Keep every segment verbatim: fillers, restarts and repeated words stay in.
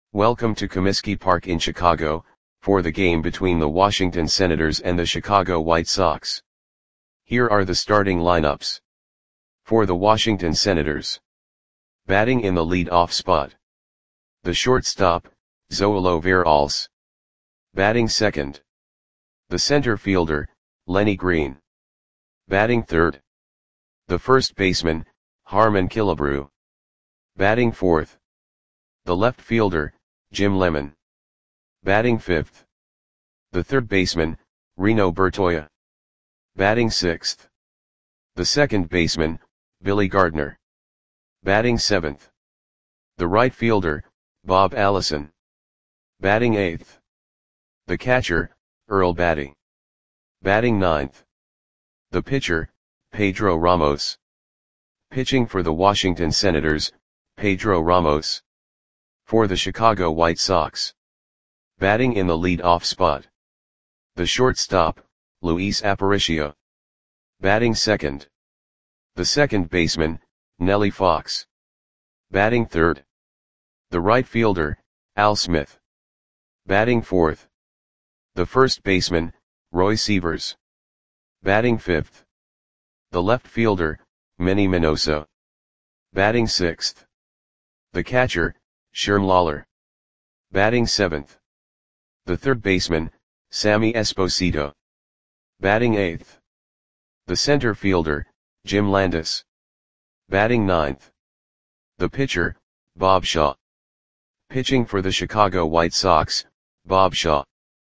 Welcome to Comiskey Park in Chicago, for the game between the Washington Senators and the Chicago White Sox. Here are the starting lineups. For the Washington Senators. Batting in the lead-off spot. The shortstop, Zoilo Veralce. Batting second. The center fielder, Lenny Green. Batting third. The first baseman, Harmon Killebrew. Batting fourth. The left fielder, Jim Lemon. Batting fifth. The third baseman, Reno Bertoia. Batting sixth. The second baseman, Billy Gardner. Batting seventh. The right fielder, Bob Allison. Batting eighth. The catcher, Earl Batty. Batting ninth. The pitcher, Pedro Ramos. Pitching for the Washington Senators, Pedro Ramos. For the Chicago White Sox. Batting in the lead-off spot. The shortstop, Luis Aparicio. Batting second. The second baseman, Nellie Fox. Batting third. The right fielder, Al Smith. Batting fourth. The first baseman, Roy Sievers. Batting fifth. The left fielder, Manny Minoso. Batting sixth. The catcher, Sherm Lawler. Batting seventh. The third baseman, Sammy Esposito. Batting eighth. The center fielder, Jim Landis. Batting ninth. The pitcher, Bob Shaw. Pitching for the Chicago White Sox, Bob Shaw.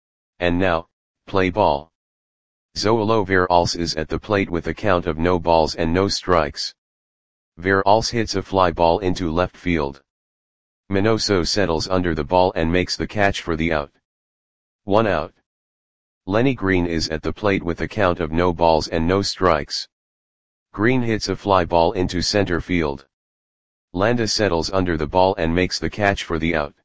And now, play ball. Zoilo Veralce is at the plate with a count of no balls and no strikes. Veralce hits a fly ball into left field. Minoso settles under the ball and makes the catch for the out. One out. Lenny Green is at the plate with a count of no balls and no strikes. Green hits a fly ball into center field. Landis settles under the ball and makes the catch for the out.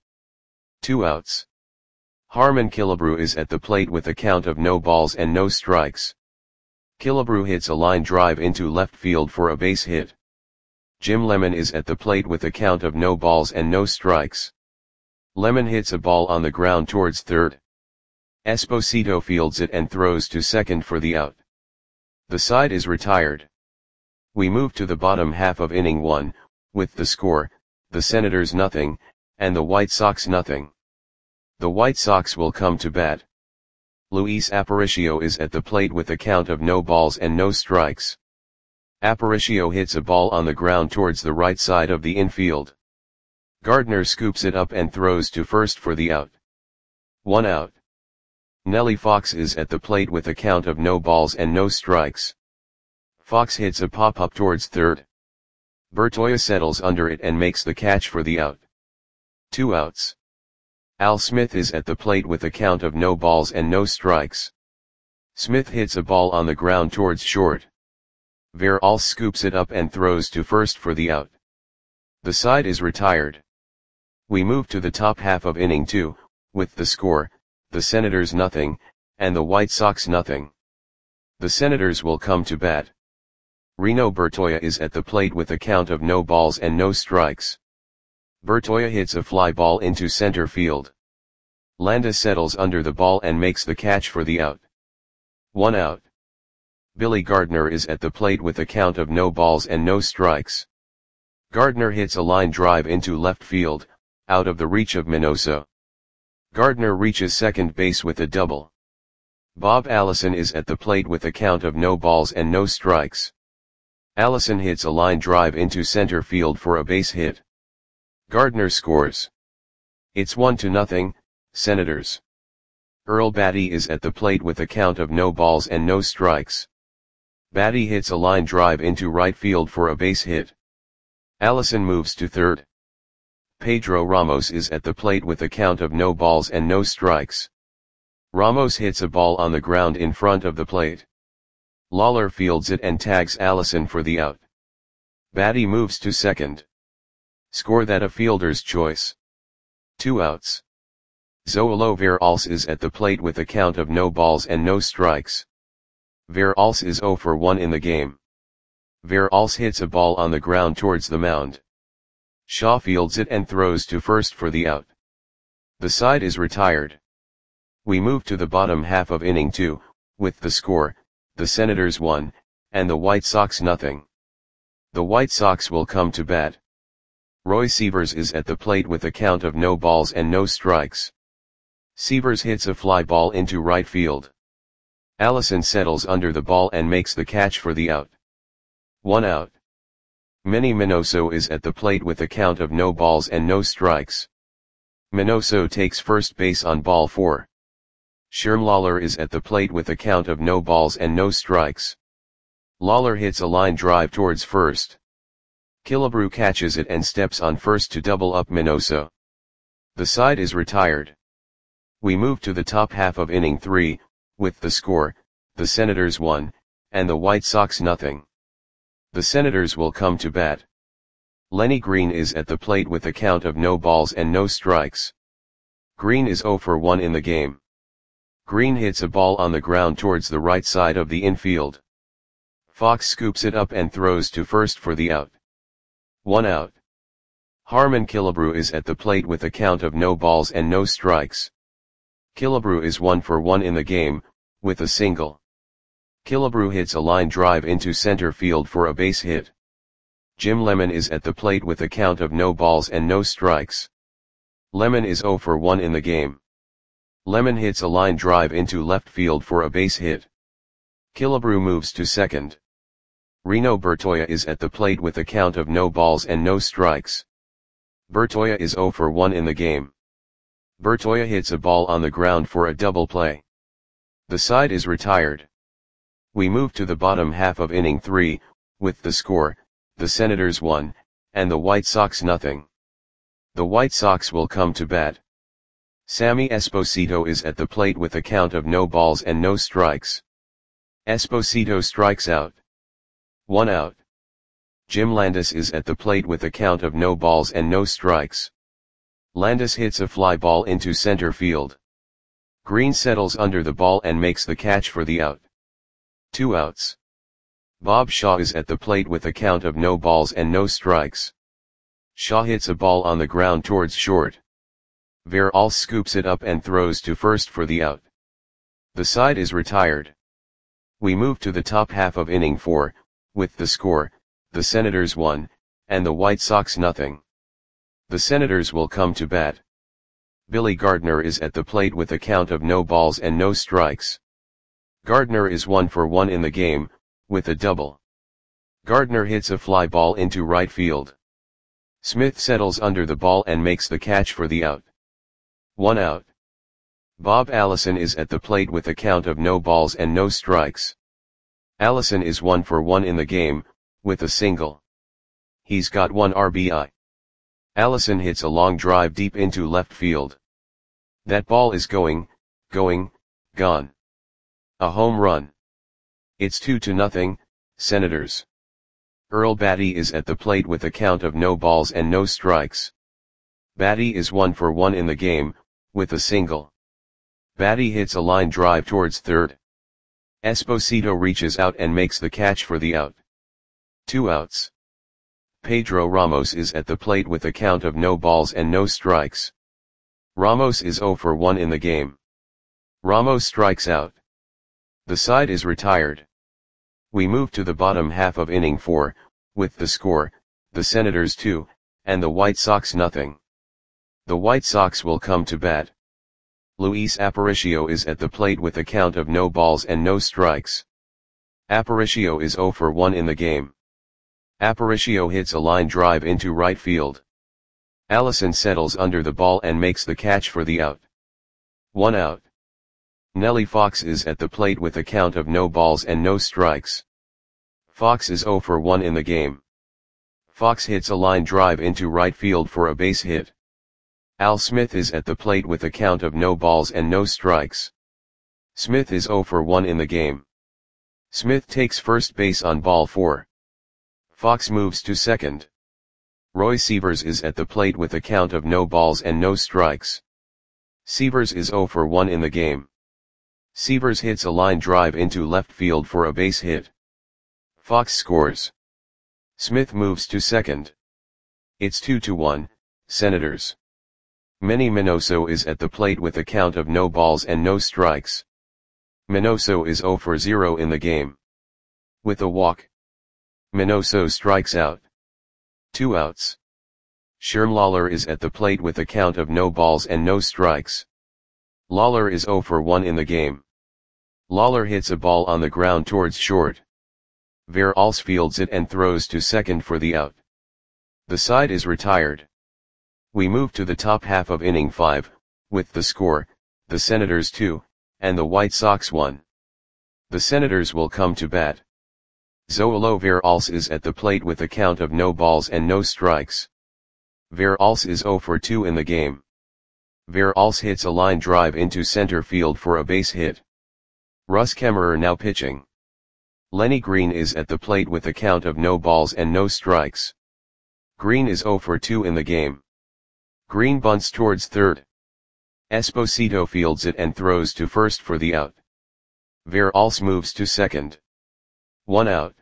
Two outs. Harmon Killebrew is at the plate with a count of no balls and no strikes. Killebrew hits a line drive into left field for a base hit. Jim Lemon is at the plate with a count of no balls and no strikes. Lemon hits a ball on the ground towards third. Esposito fields it and throws to second for the out. The side is retired. We move to the bottom half of inning one, with the score, the Senators nothing, and the White Sox nothing. The White Sox will come to bat. Luis Aparicio is at the plate with a count of no balls and no strikes. Aparicio hits a ball on the ground towards the right side of the infield. Gardner scoops it up and throws to first for the out. One out. Nellie Fox is at the plate with a count of no balls and no strikes. Fox hits a pop-up towards third. Bertoia settles under it and makes the catch for the out. Two outs. Al Smith is at the plate with a count of no balls and no strikes. Smith hits a ball on the ground towards short. Veralce scoops it up and throws to first for the out. The side is retired. We move to the top half of inning two, with the score, the Senators nothing, and the White Sox nothing. The Senators will come to bat. Reno Bertoia is at the plate with a count of no balls and no strikes. Bertoia hits a fly ball into center field. Landis settles under the ball and makes the catch for the out. One out. Billy Gardner is at the plate with a count of no balls and no strikes. Gardner hits a line drive into left field, out of the reach of Minoso. Gardner reaches second base with a double. Bob Allison is at the plate with a count of no balls and no strikes. Allison hits a line drive into center field for a base hit. Gardner scores. It's one to nothing, Senators. Earl Batty is at the plate with a count of no balls and no strikes. Batty hits a line drive into right field for a base hit. Allison moves to third. Pedro Ramos is at the plate with a count of no balls and no strikes. Ramos hits a ball on the ground in front of the plate. Lawler fields it and tags Allison for the out. Batty moves to second. Score that a fielder's choice. Two outs. Zoilo Veralce is at the plate with a count of no balls and no strikes. Veralce is zero for one in the game. Veralce hits a ball on the ground towards the mound. Shaw fields it and throws to first for the out. The side is retired. We move to the bottom half of inning two, with the score, the Senators one, and the White Sox nothing. The White Sox will come to bat. Roy Sievers is at the plate with a count of no balls and no strikes. Sievers hits a fly ball into right field. Allison settles under the ball and makes the catch for the out. One out. Manny Minoso is at the plate with a count of no balls and no strikes. Minoso takes first base on ball four. Sherm Lawler is at the plate with a count of no balls and no strikes. Lawler hits a line drive towards first. Killebrew catches it and steps on first to double up Minoso. The side is retired. We move to the top half of inning three, with the score, the Senators one, and the White Sox nothing. The Senators will come to bat. Lenny Green is at the plate with a count of no balls and no strikes. Green is oh for one in the game. Green hits a ball on the ground towards the right side of the infield. Fox scoops it up and throws to first for the out. One out. Harmon Killebrew is at the plate with a count of no balls and no strikes. Killebrew is one for one in the game, with a single. Killebrew hits a line drive into center field for a base hit. Jim Lemon is at the plate with a count of no balls and no strikes. Lemon is oh for one in the game. Lemon hits a line drive into left field for a base hit. Killebrew moves to second. Reno Bertoia is at the plate with a count of no balls and no strikes. Bertoia is oh for one in the game. Bertoia hits a ball on the ground for a double play. The side is retired. We move to the bottom half of inning three, with the score, the Senators one, and the White Sox nothing. The White Sox will come to bat. Sammy Esposito is at the plate with a count of no balls and no strikes. Esposito strikes out. One out. Jim Landis is at the plate with a count of no balls and no strikes. Landis hits a fly ball into center field. Green settles under the ball and makes the catch for the out. Two outs. Bob Shaw is at the plate with a count of no balls and no strikes. Shaw hits a ball on the ground towards short. Verall scoops it up and throws to first for the out. The side is retired. We move to the top half of inning four, with the score, the Senators one, and the White Sox nothing. The Senators will come to bat. Billy Gardner is at the plate with a count of no balls and no strikes. Gardner is one for one in the game, with a double. Gardner hits a fly ball into right field. Smith settles under the ball and makes the catch for the out. One out. Bob Allison is at the plate with a count of no balls and no strikes. Allison is one for one in the game, with a single. He's got one R B I. Allison hits a long drive deep into left field. That ball is going, going, gone. A home run. It's two to nothing, Senators. Earl Batty is at the plate with a count of no balls and no strikes. Batty is one for one in the game, with a single. Batty hits a line drive towards third. Esposito reaches out and makes the catch for the out. Two outs. Pedro Ramos is at the plate with a count of no balls and no strikes. Ramos is oh for one in the game. Ramos strikes out. The side is retired. We move to the bottom half of inning four, with the score, the Senators two, and the White Sox nothing. The White Sox will come to bat. Luis Aparicio is at the plate with a count of no balls and no strikes. Aparicio is oh for one in the game. Aparicio hits a line drive into right field. Allison settles under the ball and makes the catch for the out. One out. Nellie Fox is at the plate with a count of no balls and no strikes. Fox is oh for one in the game. Fox hits a line drive into right field for a base hit. Al Smith is at the plate with a count of no balls and no strikes. Smith is oh for one in the game. Smith takes first base on ball four. Fox moves to second. Roy Sievers is at the plate with a count of no balls and no strikes. Sievers is oh for one in the game. Sievers hits a line drive into left field for a base hit. Fox scores. Smith moves to second. It's two to one, Senators. Manny Minoso is at the plate with a count of no balls and no strikes. Minoso is zero for zero in the game. With a walk, Minoso strikes out. Two outs. Sherm Lawler is at the plate with a count of no balls and no strikes. Lawler is zero for one in the game. Lawler hits a ball on the ground towards short. Veralls fields it and throws to second for the out. The side is retired. We move to the top half of inning five, with the score, the Senators two, and the White Sox one. The Senators will come to bat. Zoilo Veralls is at the plate with a count of no balls and no strikes. Veralls is zero for two in the game. Veralls hits a line drive into center field for a base hit. Russ Kemmerer now pitching. Lenny Green is at the plate with a count of no balls and no strikes. Green is zero for two in the game. Green bunts towards third. Esposito fields it and throws to first for the out. Veralls moves to second. One out.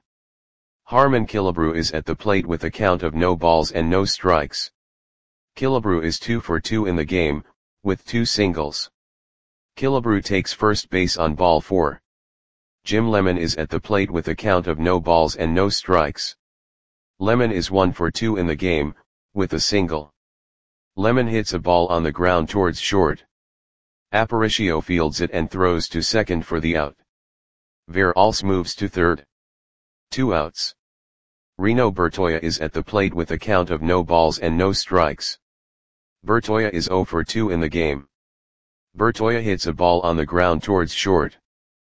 Harmon Killebrew is at the plate with a count of no balls and no strikes. Killebrew is two for two in the game, with two singles. Killebrew takes first base on ball four. Jim Lemon is at the plate with a count of no balls and no strikes. Lemon is one for two in the game, with a single. Lemon hits a ball on the ground towards short. Aparicio fields it and throws to second for the out. Veralls moves to third. Two outs. Reno Bertoia is at the plate with a count of no balls and no strikes. Bertoia is zero for two in the game. Bertoia hits a ball on the ground towards short.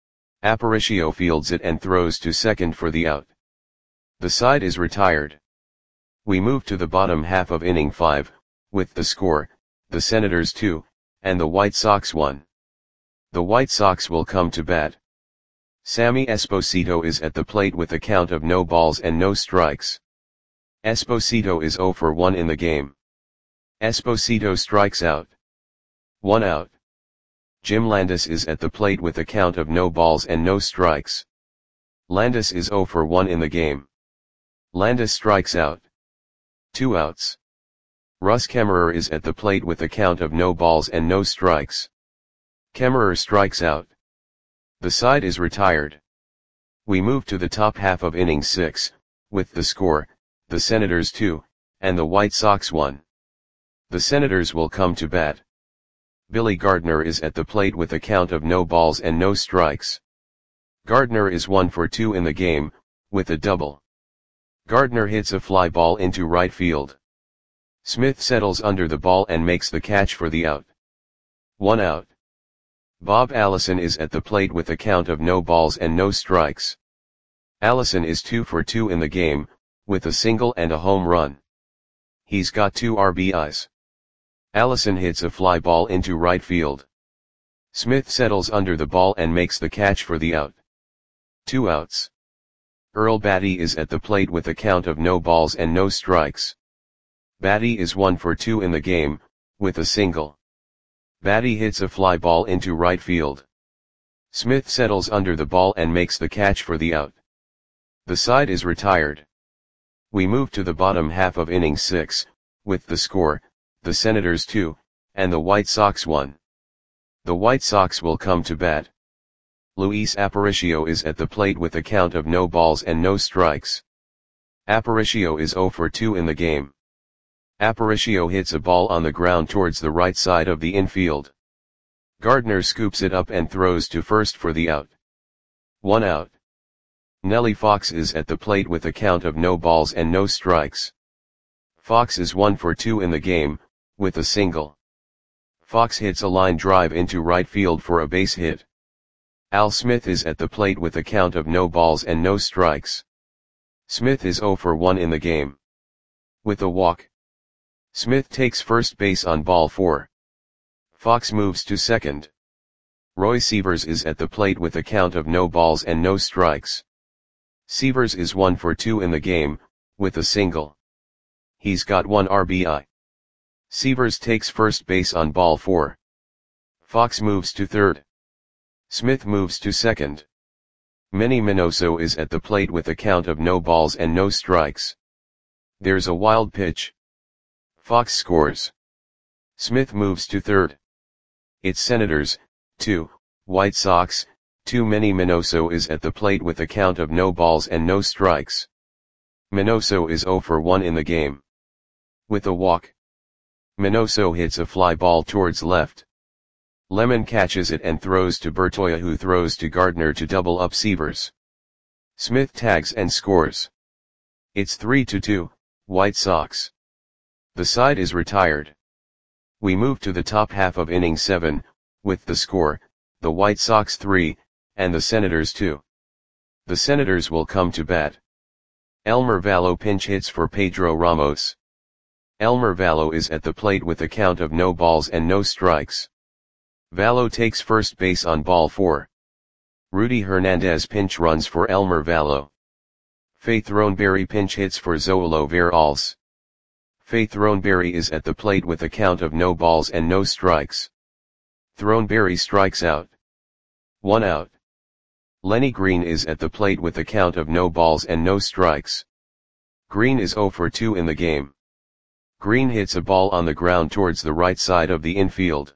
Aparicio fields it and throws to second for the out. The side is retired. We move to the bottom half of inning five, with the score, the Senators two, and the White Sox one. The White Sox will come to bat. Sammy Esposito is at the plate with a count of no balls and no strikes. Esposito is zero for one in the game. Esposito strikes out. One out. Jim Landis is at the plate with a count of no balls and no strikes. Landis is zero for one in the game. Landis strikes out. Two outs. Russ Kemmerer is at the plate with a count of no balls and no strikes. Kemmerer strikes out. The side is retired. We move to the top half of inning six, with the score, the Senators two, and the White Sox one. The Senators will come to bat. Billy Gardner is at the plate with a count of no balls and no strikes. Gardner is one for two in the game, with a double. Gardner hits a fly ball into right field. Smith settles under the ball and makes the catch for the out. One out. Bob Allison is at the plate with a count of no balls and no strikes. Allison is two for two in the game, with a single and a home run. He's got two R B Is. Allison hits a fly ball into right field. Smith settles under the ball and makes the catch for the out. Two outs. Earl Batty is at the plate with a count of no balls and no strikes. Batty is one for two in the game, with a single. Batty hits a fly ball into right field. Smith settles under the ball and makes the catch for the out. The side is retired. We move to the bottom half of inning six, with the score, the Senators two, and the White Sox one. The White Sox will come to bat. Luis Aparicio is at the plate with a count of no balls and no strikes. Aparicio is zero for two in the game. Aparicio hits a ball on the ground towards the right side of the infield. Gardner scoops it up and throws to first for the out. One out. Nellie Fox is at the plate with a count of no balls and no strikes. Fox is one for two in the game, with a single. Fox hits a line drive into right field for a base hit. Al Smith is at the plate with a count of no balls and no strikes. Smith is zero for one in the game. With a walk, Smith takes first base on ball four. Fox moves to second. Roy Sievers is at the plate with a count of no balls and no strikes. Sievers is one for two in the game, with a single. He's got one R B I. Sievers takes first base on ball four. Fox moves to third. Smith moves to second. Manny Minoso is at the plate with a count of no balls and no strikes. There's a wild pitch. Fox scores. Smith moves to third. It's Senators, two, White Sox, two. Manny Minoso is at the plate with a count of no balls and no strikes. Minoso is zero for one in the game. With a walk. Minoso hits a fly ball towards left. Lemon catches it and throws to Bertoia, who throws to Gardner to double up Severs. Smith tags and scores. It's three to two, White Sox. The side is retired. We move to the top half of inning seven, with the score, the White Sox three, and the Senators two. The Senators will come to bat. Elmer Valo pinch hits for Pedro Ramos. Elmer Valo is at the plate with a count of no balls and no strikes. Valo takes first base on ball four. Rudy Hernandez pinch runs for Elmer Valo. Faith Throneberry pinch hits for Zoilo Veralles. Faith Throneberry is at the plate with a count of no balls and no strikes. Throneberry strikes out. One out. Lenny Green is at the plate with a count of no balls and no strikes. Green is zero for two in the game. Green hits a ball on the ground towards the right side of the infield.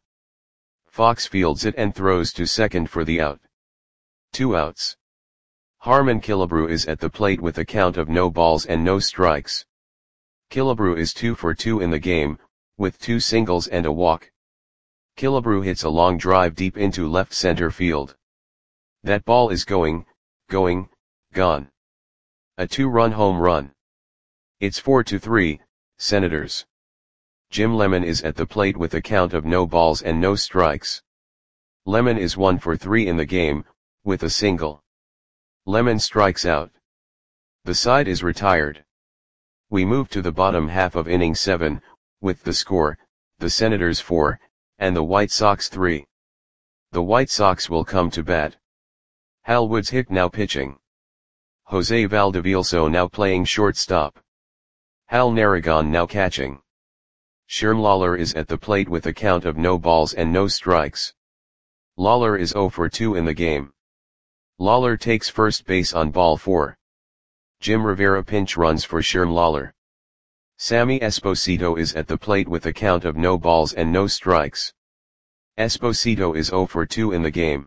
Fox fields it and throws to second for the out. Two outs. Harmon Killebrew is at the plate with a count of no balls and no strikes. Killebrew is two for two in the game, with two singles and a walk. Killebrew hits a long drive deep into left center field. That ball is going, going, gone. A two-run home run. It's four to three, Senators. Jim Lemon is at the plate with a count of no balls and no strikes. Lemon is one for three in the game, with a single. Lemon strikes out. The side is retired. We move to the bottom half of inning seven, with the score, the Senators four, and the White Sox three. The White Sox will come to bat. Hal Woods Hick now pitching. Jose Valdevielso now playing shortstop. Hal Narragon now catching. Sherm Lawler is at the plate with a count of no balls and no strikes. Lawler is zero for two in the game. Lawler takes first base on ball four. Jim Rivera pinch runs for Sherm Lawler. Sammy Esposito is at the plate with a count of no balls and no strikes. Esposito is zero for two in the game.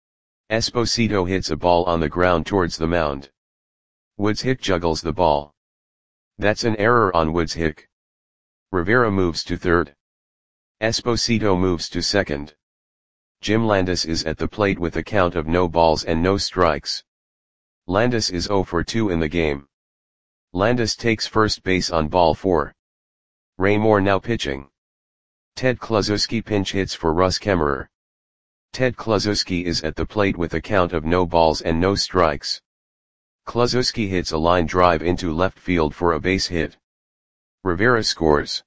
Esposito hits a ball on the ground towards the mound. Woods Hick juggles the ball. That's an error on Woods Hick. Rivera moves to third. Esposito moves to second. Jim Landis is at the plate with a count of no balls and no strikes. Landis is zero for two in the game. Landis takes first base on ball four. Ray Moore now pitching. Ted Kluszewski pinch hits for Russ Kemmerer. Ted Kluszewski is at the plate with a count of no balls and no strikes. Kluszewski hits a line drive into left field for a base hit. Rivera scores.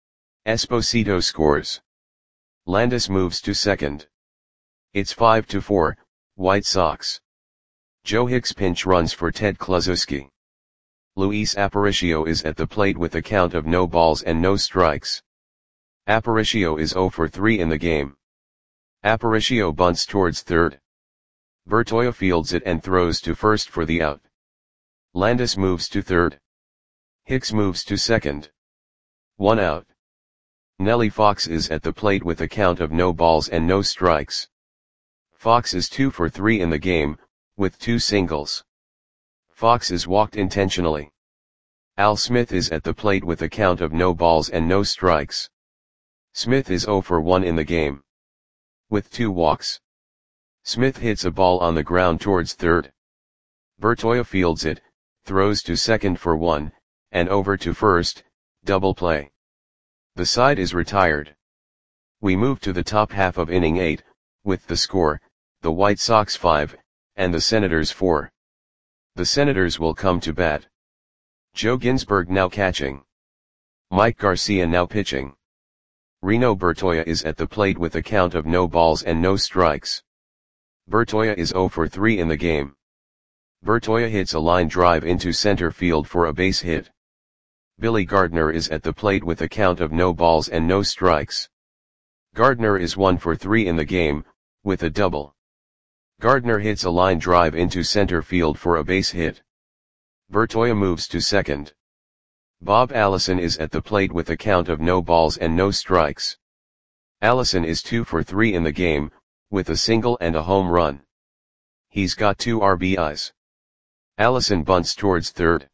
Esposito scores. Landis moves to second. It's five to four, White Sox. Joe Hicks pinch runs for Ted Kluszewski. Luis Aparicio is at the plate with a count of no balls and no strikes. Aparicio is zero for three in the game. Aparicio bunts towards third. Bertoia fields it and throws to first for the out. Landis moves to third. Hicks moves to second. One out. Nellie Fox is at the plate with a count of no balls and no strikes. Fox is two for three in the game, with two singles. Fox is walked intentionally. Al Smith is at the plate with a count of no balls and no strikes. Smith is zero for one in the game. With two walks. Smith hits a ball on the ground towards third. Bertoia fields it, throws to second for one, and over to first, double play. The side is retired. We move to the top half of inning eight, with the score, the White Sox five, and the Senators four. The Senators will come to bat. Joe Ginsberg now catching. Mike Garcia now pitching. Reno Bertoia is at the plate with a count of no balls and no strikes. Bertoia is zero for three in the game. Bertoia hits a line drive into center field for a base hit. Billy Gardner is at the plate with a count of no balls and no strikes. Gardner is one for three in the game, with a double. Gardner hits a line drive into center field for a base hit. Bertoia moves to second. Bob Allison is at the plate with a count of no balls and no strikes. Allison is two for three in the game, with a single and a home run. He's got two R B Is. Allison bunts towards third.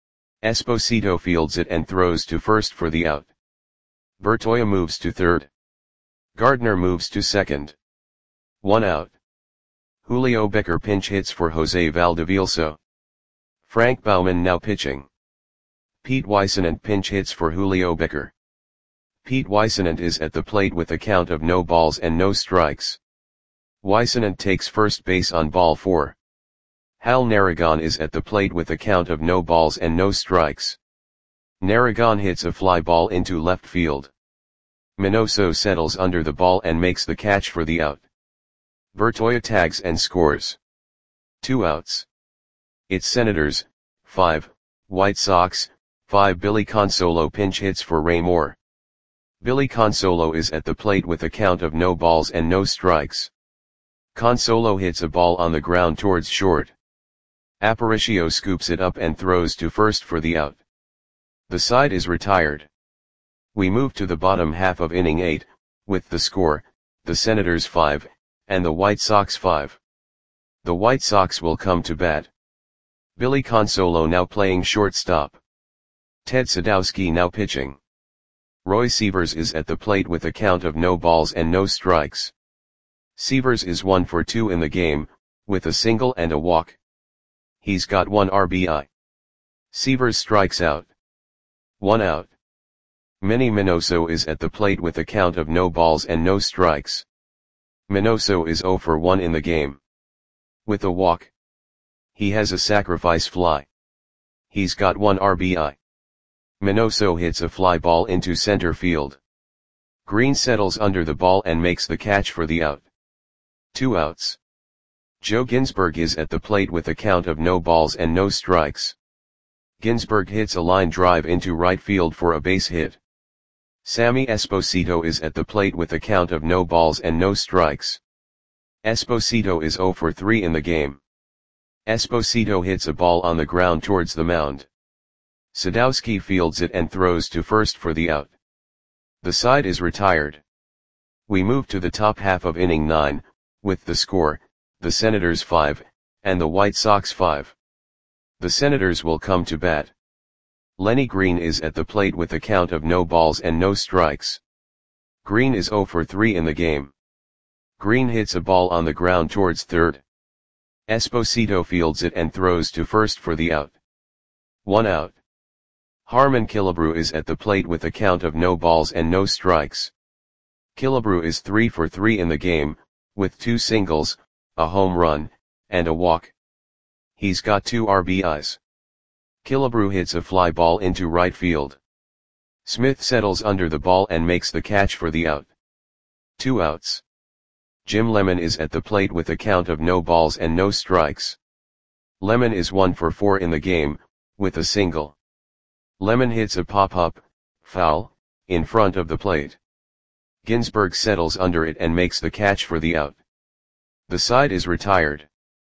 Esposito fields it and throws to first for the out. Bertoia moves to third. Gardner moves to second. One out. Julio Becker pinch hits for Jose Valdevilso. Frank Baumann now pitching. Pete Weissenant pinch hits for Julio Becker. Pete Weissenant is at the plate with a count of no balls and no strikes. Weissenant takes first base on ball four. Hal Narragon is at the plate with a count of no balls and no strikes. Narragon hits a fly ball into left field. Minoso settles under the ball and makes the catch for the out. Bertoia tags and scores. Two outs. It's Senators, five, White Sox, five. Billy Consolo pinch hits for Ray Moore. Billy Consolo is at the plate with a count of no balls and no strikes. Consolo hits a ball on the ground towards short. Aparicio scoops it up and throws to first for the out. The side is retired. We move to the bottom half of inning eight, with the score, the Senators five, and the White Sox five. The White Sox will come to bat. Billy Consolo now playing shortstop. Ted Sadowski now pitching. Roy Sievers is at the plate with a count of no balls and no strikes. Sievers is one for two in the game, with a single and a walk. He's got one R B I. Sievers strikes out. One out. Manny Minoso is at the plate with a count of no balls and no strikes. Minoso is zero for one in the game. With a walk. He has a sacrifice fly. He's got one R B I. Minoso hits a fly ball into center field. Green settles under the ball and makes the catch for the out. Two outs. Joe Ginsberg is at the plate with a count of no balls and no strikes. Ginsberg hits a line drive into right field for a base hit. Sammy Esposito is at the plate with a count of no balls and no strikes. Esposito is zero for three in the game. Esposito hits a ball on the ground towards the mound. Sadowski fields it and throws to first for the out. The side is retired. We move to the top half of inning nine, with the score, the Senators five, and the White Sox five. The Senators will come to bat. Lenny Green is at the plate with a count of no balls and no strikes. Green is zero for three in the game. Green hits a ball on the ground towards third. Esposito fields it and throws to first for the out. One out. Harmon Killebrew is at the plate with a count of no balls and no strikes. Killebrew is three for three in the game, with two singles, a home run, and a walk. He's got two R B Is. Killebrew hits a fly ball into right field. Smith settles under the ball and makes the catch for the out. Two outs. Jim Lemon is at the plate with a count of no balls and no strikes. Lemon is one for four in the game, with a single. Lemon hits a pop-up, foul, in front of the plate. Ginsberg settles under it and makes the catch for the out. The side is retired.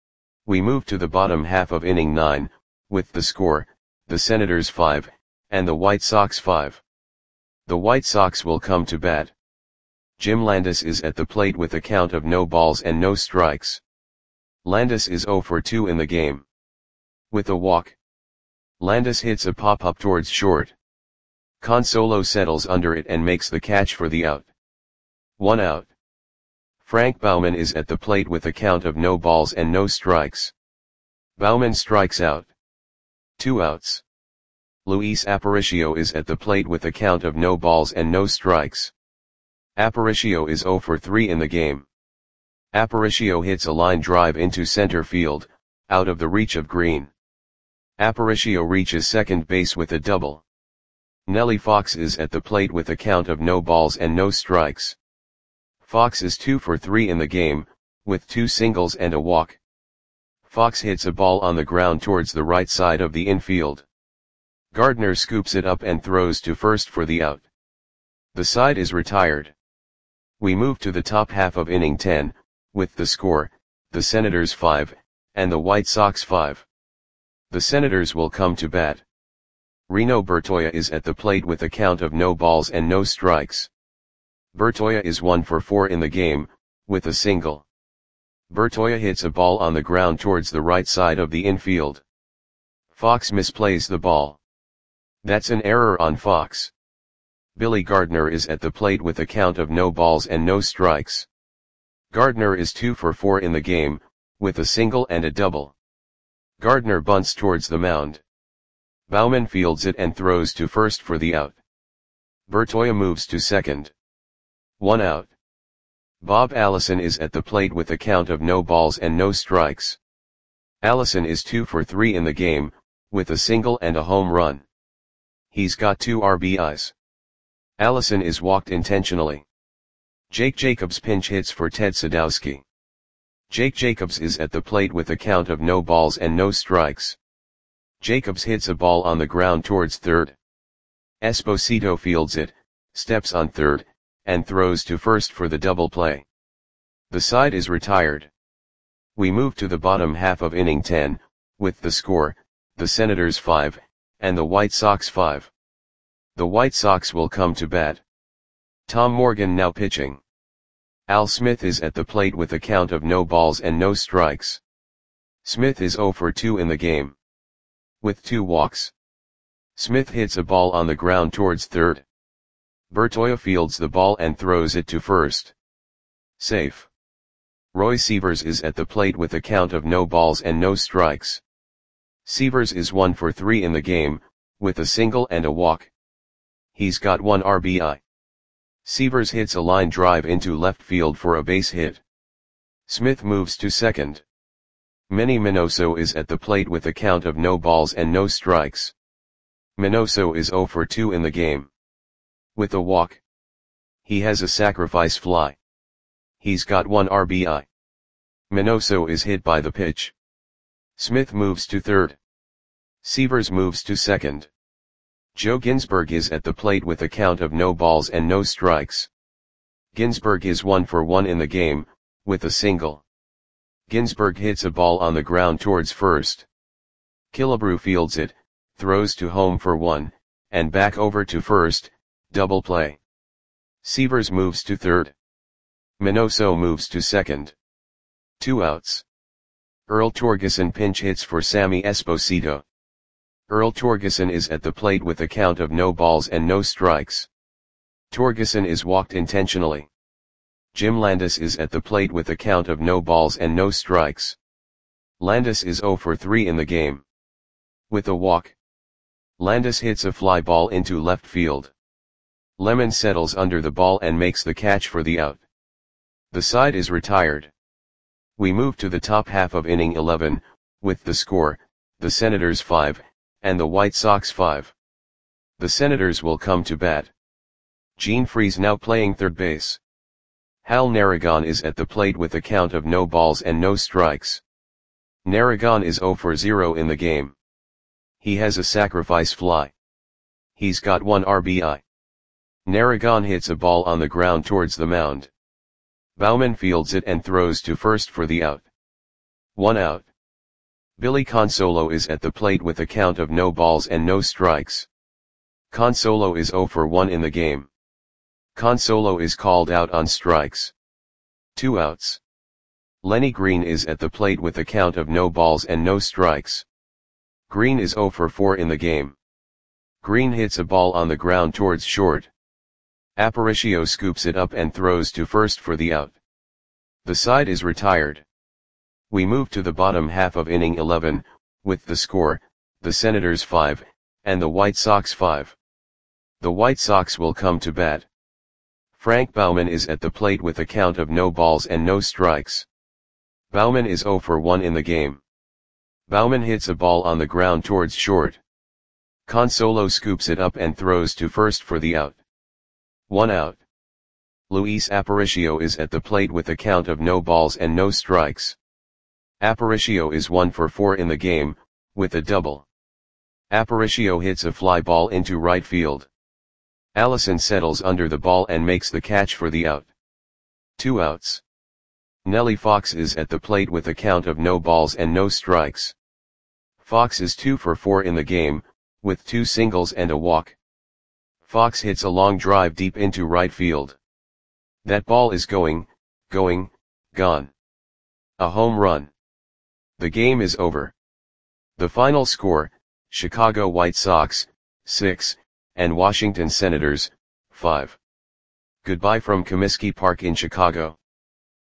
We move to the bottom half of inning nine, with the score, the Senators five, and the White Sox five. The White Sox will come to bat. Jim Landis is at the plate with a count of no balls and no strikes. Landis is zero for two in the game. With a walk. Landis hits a pop-up towards short. Consolo settles under it and makes the catch for the out. One out. Frank Baumann is at the plate with a count of no balls and no strikes. Baumann strikes out. Two outs. Luis Aparicio is at the plate with a count of no balls and no strikes. Aparicio is zero for three in the game. Aparicio hits a line drive into center field, out of the reach of Green. Aparicio reaches second base with a double. Nellie Fox is at the plate with a count of no balls and no strikes. Fox is two for three in the game, with two singles and a walk. Fox hits a ball on the ground towards the right side of the infield. Gardner scoops it up and throws to first for the out. The side is retired. We move to the top half of inning ten, with the score, the Senators five, and the White Sox five. The Senators will come to bat. Reno Bertoia is at the plate with a count of no balls and no strikes. Bertoya is one for four in the game, with a single. Bertoya hits a ball on the ground towards the right side of the infield. Fox misplays the ball. That's an error on Fox. Billy Gardner is at the plate with a count of no balls and no strikes. Gardner is two for four in the game, with a single and a double. Gardner bunts towards the mound. Baumann fields it and throws to first for the out. Bertoya moves to second. One out. Bob Allison is at the plate with a count of no balls and no strikes. Allison is two for three in the game, with a single and a home run. He's got two R B Is. Allison is walked intentionally. Jake Jacobs pinch hits for Ted Sadowski. Jake Jacobs is at the plate with a count of no balls and no strikes. Jacobs hits a ball on the ground towards third. Esposito fields it, steps on third, and throws to first for the double play. The side is retired. We move to the bottom half of inning ten, with the score, the Senators five, and the White Sox five. The White Sox will come to bat. Tom Morgan now pitching. Al Smith is at the plate with a count of no balls and no strikes. Smith is zero for two in the game, with two walks. Smith hits a ball on the ground towards third. Bertoya fields the ball and throws it to first. Safe. Roy Sievers is at the plate with a count of no balls and no strikes. Sievers is one for three in the game, with a single and a walk. He's got one R B I. Sievers hits a line drive into left field for a base hit. Smith moves to second. Manny Minoso is at the plate with a count of no balls and no strikes. Minoso is zero for two in the game, with a walk. He has a sacrifice fly. He's got one R B I. Minoso is hit by the pitch. Smith moves to third. Sievers moves to second. Joe Ginsberg is at the plate with a count of no balls and no strikes. Ginsberg is one for one in the game, with a single. Ginsberg hits a ball on the ground towards first. Killebrew fields it, throws to home for one, and back over to first, double play. Sievers moves to third. Minoso moves to second. Two outs. Earl Torgeson pinch hits for Sammy Esposito. Earl Torgeson is at the plate with a count of no balls and no strikes. Torgeson is walked intentionally. Jim Landis is at the plate with a count of no balls and no strikes. Landis is zero for three in the game, with a walk. Landis hits a fly ball into left field. Lemon settles under the ball and makes the catch for the out. The side is retired. We move to the top half of inning eleven, with the score, the Senators five, and the White Sox five. The Senators will come to bat. Gene Freese now playing third base. Hal Narragon is at the plate with a count of no balls and no strikes. Narragon is zero for zero in the game. He has a sacrifice fly. He's got one R B I. Narragon hits a ball on the ground towards the mound. Baumann fields it and throws to first for the out. One out. Billy Consolo is at the plate with a count of no balls and no strikes. Consolo is zero for one in the game. Consolo is called out on strikes. Two outs. Lenny Green is at the plate with a count of no balls and no strikes. Green is zero for four in the game. Green hits a ball on the ground towards short. Aparicio scoops it up and throws to first for the out. The side is retired. We move to the bottom half of inning eleven, with the score, the Senators five, and the White Sox five. The White Sox will come to bat. Frank Baumann is at the plate with a count of no balls and no strikes. Baumann is zero for one in the game. Baumann hits a ball on the ground towards short. Consolo scoops it up and throws to first for the out. One out. Luis Aparicio is at the plate with a count of no balls and no strikes. Aparicio is one for four in the game, with a double. Aparicio hits a fly ball into right field. Allison settles under the ball and makes the catch for the out. Two outs. Nellie Fox is at the plate with a count of no balls and no strikes. Fox is two for four in the game, with two singles and a walk. Fox hits a long drive deep into right field. That ball is going, going, gone. A home run. The game is over. The final score, Chicago White Sox, six, and Washington Senators, five. Goodbye from Comiskey Park in Chicago.